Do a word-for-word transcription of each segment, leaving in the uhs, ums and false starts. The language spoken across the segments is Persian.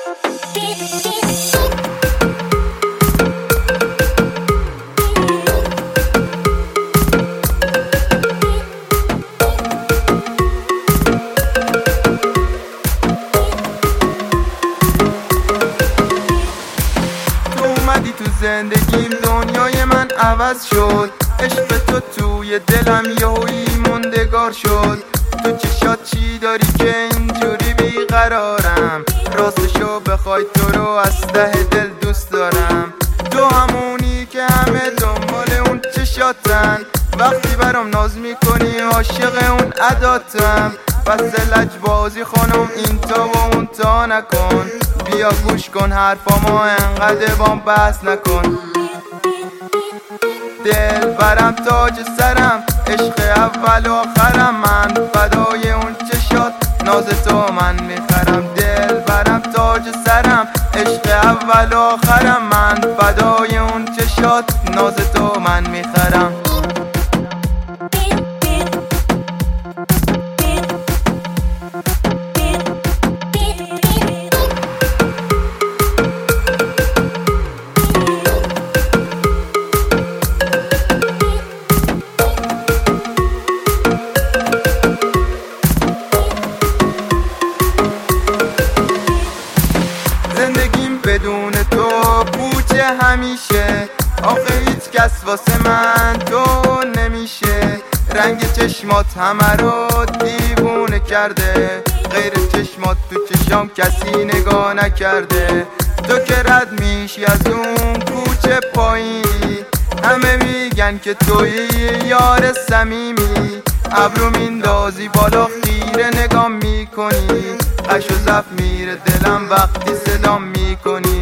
تو زندگیم دنیای من عوض شد، عشق تو توی دلم یهویی موندگار شد. تو چشات چی داری که اینجوری بیقرارم؟ راستشو بخوای تو رو از ته دل دوست دارم. تو همونی که همه دنبال اون چشاتن، وقتی برام ناز میکنی عاشق اون عداتم. بس لجبازی خانم این تا و اون تا نکن، بیا گوش کن حرفامو انقدر بام بحث نکن. دل برم تاج سرم، عشق اول و آخرم، من فدای اون چشات ناز تو من میخرم. دل برم تاج سرم، عشق اول و آخرم، من فدای اون چشات ناز تو من میخرم. زندگیم بدون تو پوچه همیشه، آخه هیچ کس واسه من تو نمیشه. رنگ چشمات همه رو دیوونه کرده، غیر چشمات تو چشام کسی نگاه نکرده. تو که رد میشی از اون کوچه پایینی، همه میگن که توی یار صمیمی. ابرو میندازی بالا خیره نگاه میکنی، قش و زف میره دلم وقتی صدام میکنی.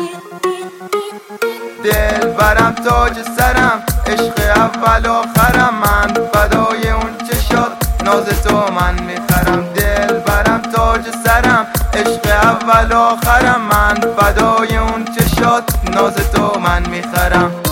دل برم تاج سرم، عشق اول آخرم، من فدای اون چشات ناز تو من میخرم. دل برم تاج سرم، عشق اول آخرم، من فدای اون چشات ناز تو من میخرم.